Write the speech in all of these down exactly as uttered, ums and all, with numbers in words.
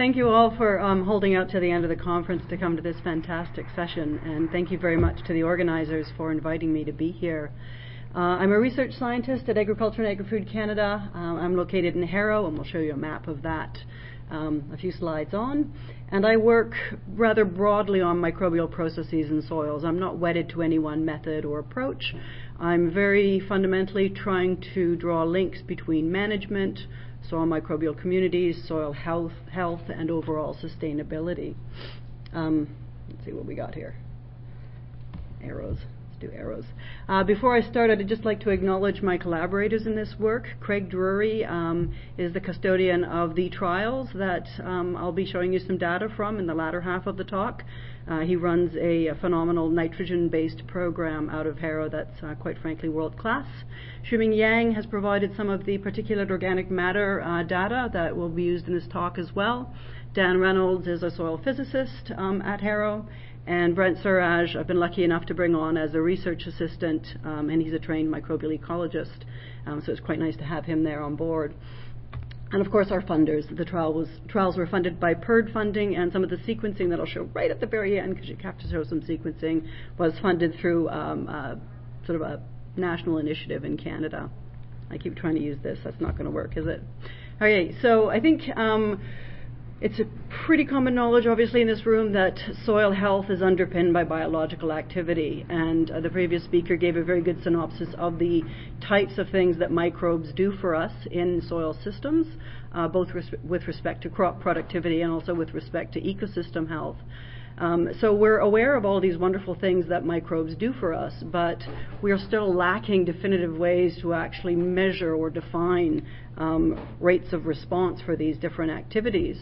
thank you all for um, holding out to the end of the conference to come to this fantastic session, and thank you very much to the organizers for inviting me to be here. Uh, I'm a research scientist at Agriculture and Agri-Food Canada. Uh, I'm located in Harrow, and we'll show you a map of that um, a few slides on. And I work rather broadly on microbial processes in soils. I'm not wedded to any one method or approach. I'm very fundamentally trying to draw links between management, soil microbial communities, soil health, health, and overall sustainability. Um, let's see what we got here. Arrows. Do arrows. Uh, before I start, I'd just like to acknowledge my collaborators in this work. Craig Drury um, is the custodian of the trials that um, I'll be showing you some data from in the latter half of the talk. Uh, he runs a, a phenomenal nitrogen-based program out of Harrow that's uh, quite frankly world-class. Shuming Yang has provided some of the particulate organic matter uh, data that will be used in this talk as well. Dan Reynolds is a soil physicist um, at Harrow. And Brent Suraj, I've been lucky enough to bring on as a research assistant, um, and he's a trained microbial ecologist, um, so it's quite nice to have him there on board. And of course our funders. The trial was, trials were funded by P E R D funding, and some of the sequencing that I'll show right at the very end, because you have to show some sequencing, was funded through um, uh, sort of a national initiative in Canada. I keep trying to use this. That's not going to work, is it? Okay, so I think um, it's a pretty common knowledge, obviously, in this room that soil health is underpinned by biological activity. And uh, the previous speaker gave a very good synopsis of the types of things that microbes do for us in soil systems, uh, both res- with respect to crop productivity and also with respect to ecosystem health. Um, so we're aware of all these wonderful things that microbes do for us, but we are still lacking definitive ways to actually measure or define um, rates of response for these different activities.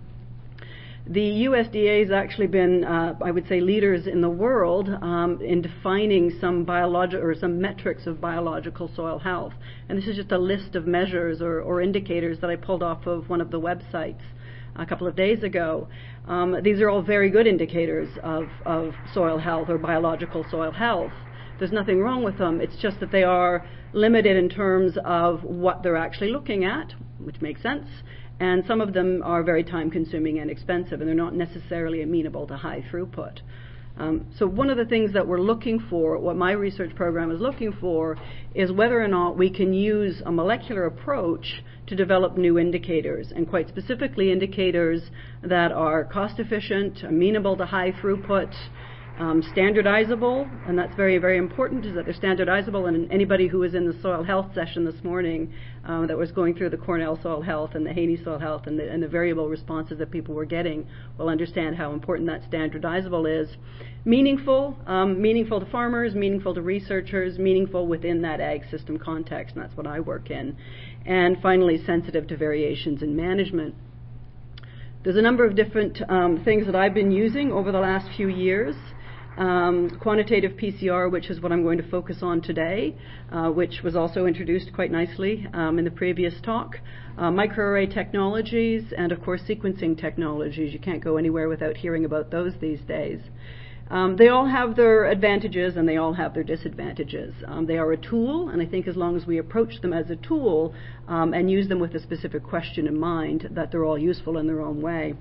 The U S D A has actually been, uh, I would say, leaders in the world um, in defining some biological or some metrics of biological soil health. And this is just a list of measures or, or indicators that I pulled off of one of the websites a couple of days ago. Um, these are all very good indicators of, of soil health or biological soil health. There's nothing wrong with them. It's just that they are limited in terms of what they're actually looking at, which makes sense. And some of them are very time-consuming and expensive, and they're not necessarily amenable to high throughput. Um, so one of the things that we're looking for, what my research program is looking for, is whether or not we can use a molecular approach to develop new indicators, and quite specifically indicators that are cost-efficient, amenable to high throughput, Um, standardizable, and that's very, very important, is that they're standardizable. And anybody who was in the soil health session this morning um, that was going through the Cornell soil health and the Haney soil health and the, and the variable responses that people were getting will understand how important that standardizable is. Meaningful, um, meaningful to farmers, meaningful to researchers, meaningful within that ag system context, and that's what I work in. And finally, sensitive to variations in management. There's a number of different um, things that I've been using over the last few years. Um, quantitative P C R, which is what I'm going to focus on today, uh, which was also introduced quite nicely um, in the previous talk. Uh, microarray technologies, and of course sequencing technologies. You can't go anywhere without hearing about those these days. Um, they all have their advantages and they all have their disadvantages. Um, they are a tool, and I think as long as we approach them as a tool um, and use them with a specific question in mind, that they're all useful in their own way.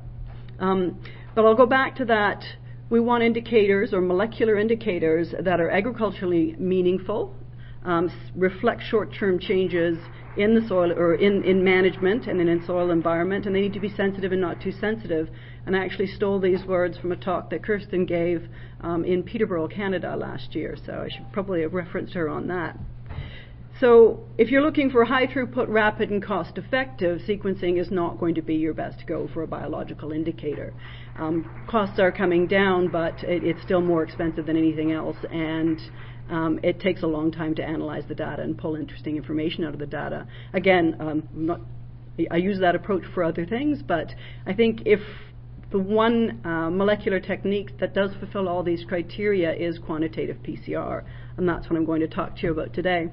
Um, but I'll go back to that. We want indicators or molecular indicators that are agriculturally meaningful, um, reflect short-term changes in the soil or in, in management and in, in soil environment, and they need to be sensitive and not too sensitive. And I actually stole these words from a talk that Kirsten gave um, in Peterborough, Canada last year, so I should probably have referenced her on that. So if you're looking for high throughput, rapid and cost effective, sequencing is not going to be your best go for a biological indicator. Um, costs are coming down, but it, it's still more expensive than anything else, and um, it takes a long time to analyze the data and pull interesting information out of the data. Again, um, not, I use that approach for other things, but I think if the one uh, molecular technique that does fulfill all these criteria is quantitative P C R, and that's what I'm going to talk to you about today.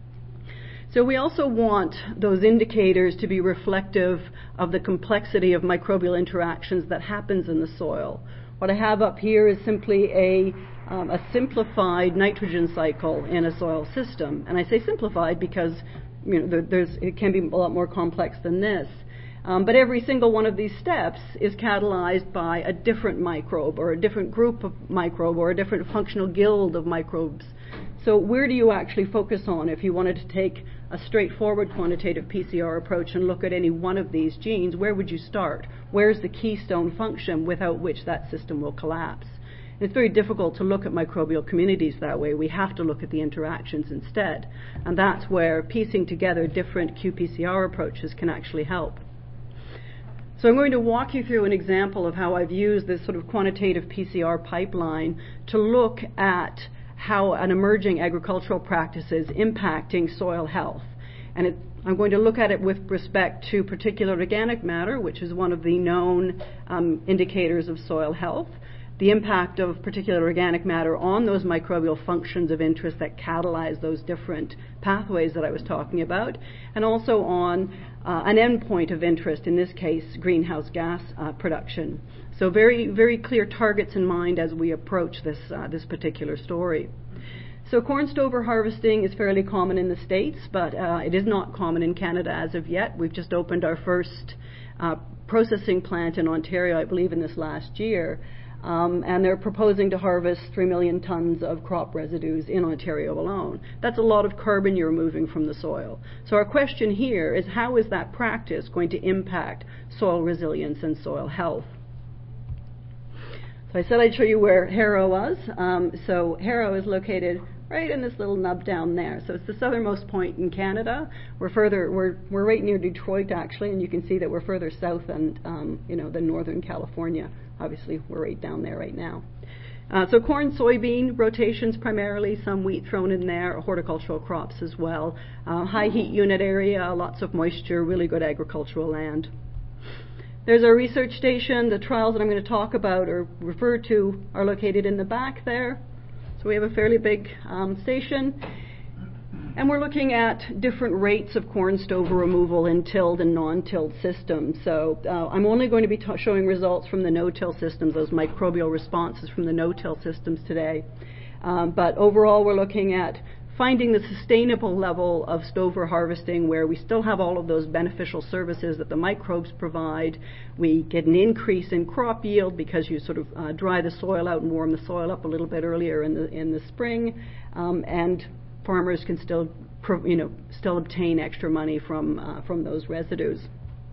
So we also want those indicators to be reflective of the complexity of microbial interactions that happens in the soil. What I have up here is simply a, um, a simplified nitrogen cycle in a soil system. And I say simplified because you know, there, there's, it can be a lot more complex than this. Um, but every single one of these steps is catalyzed by a different microbe or a different group of microbe or a different functional guild of microbes. So where do you actually focus on if you wanted to take a straightforward quantitative P C R approach and look at any one of these genes? Where would you start? Where's the keystone function without which that system will collapse? It's very difficult to look at microbial communities that way. We have to look at the interactions instead. And that's where piecing together different Q P C R approaches can actually help. So I'm going to walk you through an example of how I've used this sort of quantitative P C R pipeline to look at how an emerging agricultural practice is impacting soil health. And it, I'm going to look at it with respect to particulate organic matter, which is one of the known um, indicators of soil health, the impact of particulate organic matter on those microbial functions of interest that catalyze those different pathways that I was talking about, and also on uh, an endpoint of interest, in this case, greenhouse gas uh, production. So very, very clear targets in mind as we approach this, uh, this particular story. So corn stover harvesting is fairly common in the States, but uh, it is not common in Canada as of yet. We've just opened our first uh, processing plant in Ontario, I believe, in this last year. Um, and they're proposing to harvest three million tons of crop residues in Ontario alone. That's a lot of carbon you're removing from the soil. So our question here is, how is that practice going to impact soil resilience and soil health? So I said I'd show you where Harrow was. Um, so Harrow is located right in this little nub down there. So it's the southernmost point in Canada. We're further, we're we're right near Detroit actually, and you can see that we're further south than um, you know than northern California. Obviously, we're right down there right now. Uh, so corn, soybean rotations primarily, some wheat thrown in there, horticultural crops as well. Uh, high heat unit area, lots of moisture, really good agricultural land. There's our research station. The trials that I'm going to talk about or refer to are located in the back there. So we have a fairly big um, station. And we're looking at different rates of corn stover removal in tilled and non-tilled systems. So uh, I'm only going to be t- showing results from the no-till systems, those microbial responses from the no-till systems today. Um, but overall, we're looking at finding the sustainable level of stover harvesting where we still have all of those beneficial services that the microbes provide. We get an increase in crop yield because you sort of uh, dry the soil out and warm the soil up a little bit earlier in the in the spring, um, and farmers can still, you know, still obtain extra money from uh, from those residues.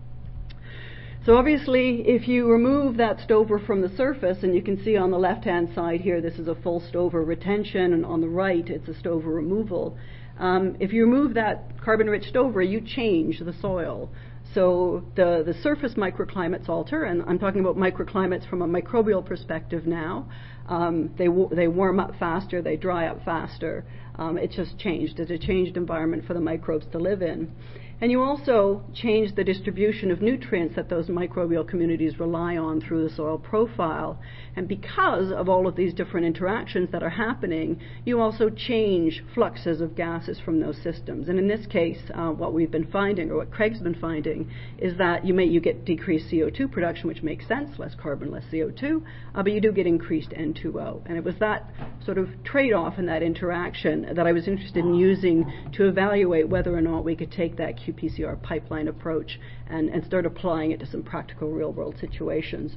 So obviously, if you remove that stover from the surface, and you can see on the left-hand side here, this is a full stover retention, and on the right, it's a stover removal. Um, if you remove that carbon-rich stover, you change the soil. So the, the surface microclimates alter, and I'm talking about microclimates from a microbial perspective now. Um, they, w- they warm up faster, they dry up faster. Um, it's just changed. It's a changed environment for the microbes to live in. And you also change the distribution of nutrients that those microbial communities rely on through the soil profile. And because of all of these different interactions that are happening, you also change fluxes of gases from those systems. And in this case, uh, what we've been finding, or what Craig's been finding, is that you may you get decreased C O two production, which makes sense, less carbon, less C O two, uh, but you do get increased N two O. And it was that sort of trade-off and that interaction that I was interested in using to evaluate whether or not we could take that Q P C R pipeline approach and, and start applying it to some practical real-world situations.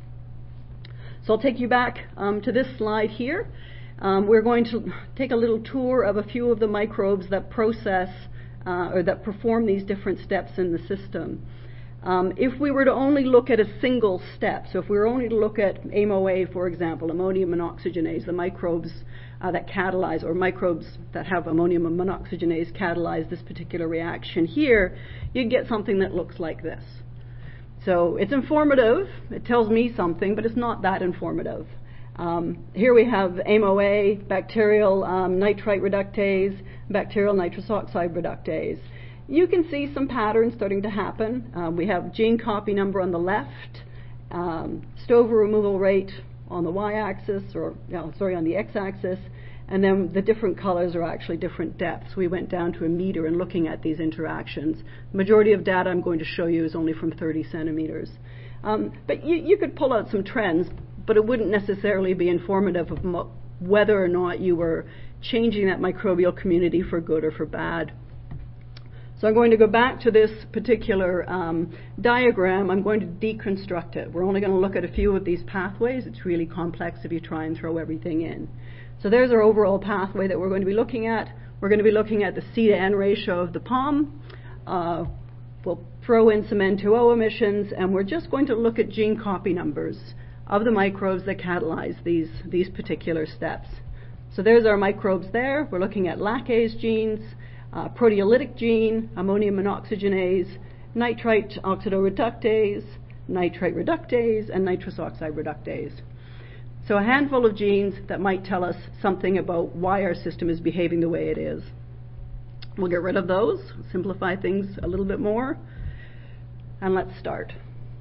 So I'll take you back um, to this slide here. Um, we're going to take a little tour of a few of the microbes that process uh, or that perform these different steps in the system. Um, if we were to only look at a single step, so if we were only to look at A M O A, for example, ammonium monoxygenase, the microbes uh, that catalyze, or microbes that have ammonium monoxygenase catalyze this particular reaction here, you'd get something that looks like this. So it's informative, it tells me something, but it's not that informative. Um, here we have A M O A, bacterial um, nitrite reductase, bacterial nitrous oxide reductase. You can see some patterns starting to happen. Um, we have gene copy number on the left, um, stover removal rate on the y-axis, or no, sorry, on the x-axis, and then the different colors are actually different depths. We went down to a meter in looking at these interactions. The majority of data I'm going to show you is only from thirty centimeters. Um, but you, you could pull out some trends, but it wouldn't necessarily be informative of mo- whether or not you were changing that microbial community for good or for bad. So I'm going to go back to this particular um, diagram. I'm going to deconstruct it. We're only going to look at a few of these pathways. It's really complex if you try and throw everything in. So there's our overall pathway that we're going to be looking at. We're going to be looking at the C to N ratio of the P O M. Uh, we'll throw in some N two O emissions, and we're just going to look at gene copy numbers of the microbes that catalyze these, these particular steps. So there's our microbes there. We're looking at lacase genes, uh, proteolytic gene, ammonium monoxygenase, nitrite oxidoreductase, nitrite reductase, and nitrous oxide reductase. So a handful of genes that might tell us something about why our system is behaving the way it is. We'll get rid of those, simplify things a little bit more, and let's start.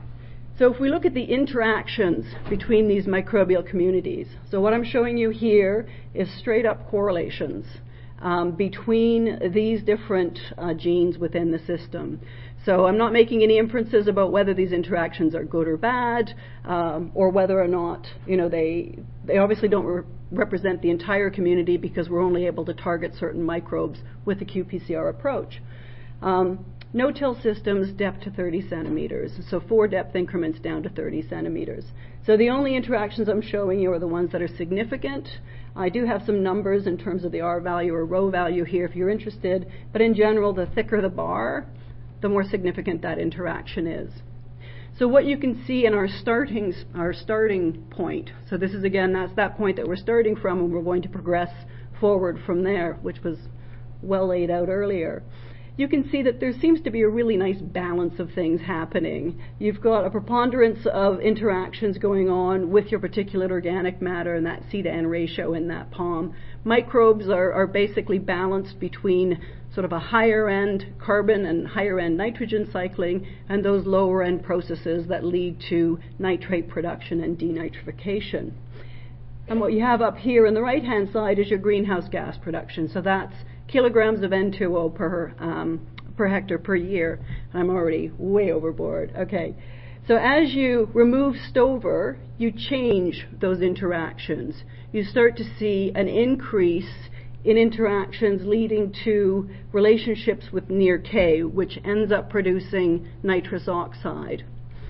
So if we look at the interactions between these microbial communities, so what I'm showing you here is straight up correlations um, between these different uh, genes within the system. So I'm not making any inferences about whether these interactions are good or bad, um, or whether or not, you know, they they obviously don't re- represent the entire community because we're only able to target certain microbes with the Q P C R approach. Um, No-till systems, depth to thirty centimeters, so four depth increments down to thirty centimeters. So the only interactions I'm showing you are the ones that are significant. I do have some numbers in terms of the R value or rho value here if you're interested, but in general, the thicker the bar, the more significant that interaction is. So what you can see in our starting, our starting point, so this is again, that's that point that we're starting from, and we're going to progress forward from there, which was well laid out earlier. You can see that there seems to be a really nice balance of things happening. You've got a preponderance of interactions going on with your particulate organic matter and that C to N ratio in that P O M. Microbes are, are basically balanced between sort of a higher end carbon and higher end nitrogen cycling and those lower end processes that lead to nitrate production and denitrification. And what you have up here on the right hand side is your greenhouse gas production. So that's kilograms of N two O per um, per hectare per year. I'm already way overboard. Okay, so as you remove stover, you change those interactions. You start to see an increase in interactions leading to relationships with near K, which ends up producing nitrous oxide.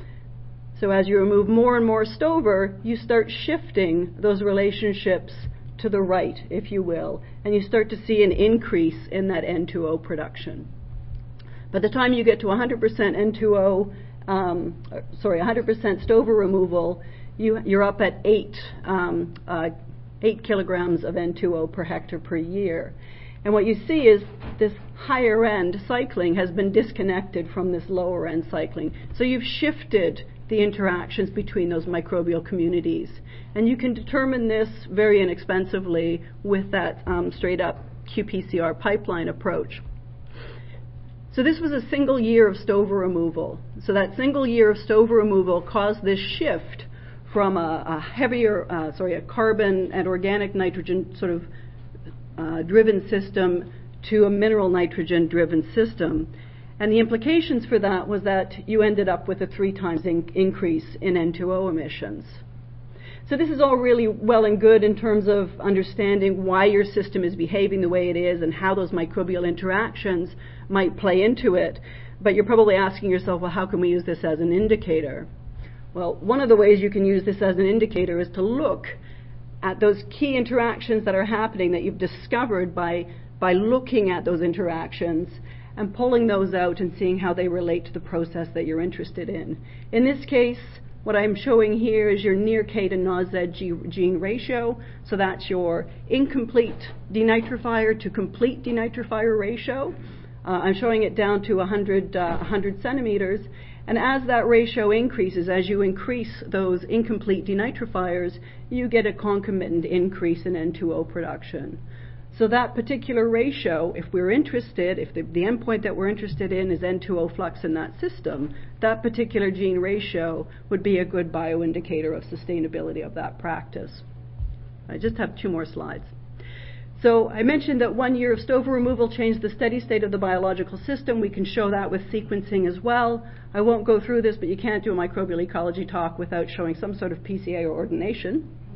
So as you remove more and more stover, you start shifting those relationships to the right, if you will, and you start to see an increase in that N two O production. By the time you get to one hundred percent N two O, um, sorry, one hundred percent stover removal, you, you're up at eight, um, uh, eight kilograms of N two O per hectare per year. And what you see is this higher end cycling has been disconnected from this lower end cycling. So you've shifted the interactions between those microbial communities. And you can determine this very inexpensively with that um, straight up Q P C R pipeline approach. So this was a single year of stover removal. So that single year of stover removal caused this shift from a, a heavier, uh, sorry, a carbon and organic nitrogen sort of uh, driven system to a mineral nitrogen driven system. And the implications for that was that you ended up with a three times in- increase in N two O emissions. So this is all really well and good in terms of understanding why your system is behaving the way it is and how those microbial interactions might play into it. But you're probably asking yourself, well, how can we use this as an indicator? Well, one of the ways you can use this as an indicator is to look at those key interactions that are happening that you've discovered by, by looking at those interactions and pulling those out and seeing how they relate to the process that you're interested in. In this case, what I'm showing here is your near K to N O Z gene ratio. So that's your incomplete denitrifier to complete denitrifier ratio. Uh, I'm showing it down to one hundred, uh, one hundred centimeters. And as that ratio increases, as you increase those incomplete denitrifiers, you get a concomitant increase in N two O production. So that particular ratio, if we're interested, if the, the endpoint that we're interested in is N two O flux in that system, that particular gene ratio would be a good bioindicator of sustainability of that practice. I just have two more slides. So I mentioned that one year of stover removal changed the steady state of the biological system. We can show that with sequencing as well. I won't go through this, but you can't do a microbial ecology talk without showing some sort of P C A or ordination.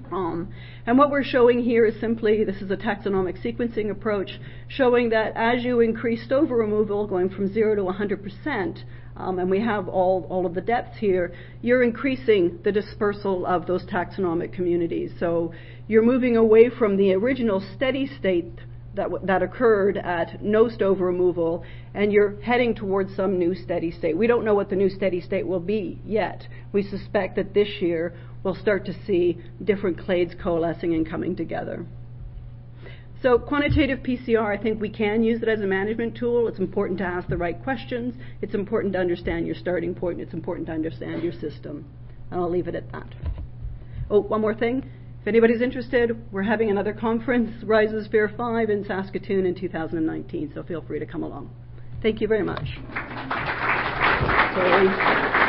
Um, and what we're showing here is simply, this is a taxonomic sequencing approach, showing that as you increase stover removal, going from zero to one hundred percent, um, and we have all, all of the depths here, you're increasing the dispersal of those taxonomic communities. So you're moving away from the original steady state that, w- that occurred at no stover removal, and you're heading towards some new steady state. We don't know what the new steady state will be yet. We suspect that this year we'll start to see different clades coalescing and coming together. So quantitative P C R, I think we can use it as a management tool. It's important to ask the right questions. It's important to understand your starting point. It's important to understand your system. And I'll leave it at that. Oh, one more thing. If anybody's interested, we're having another conference, Rhizosphere five, in Saskatoon in two thousand nineteen, so feel free to come along. Thank you very much. Sorry.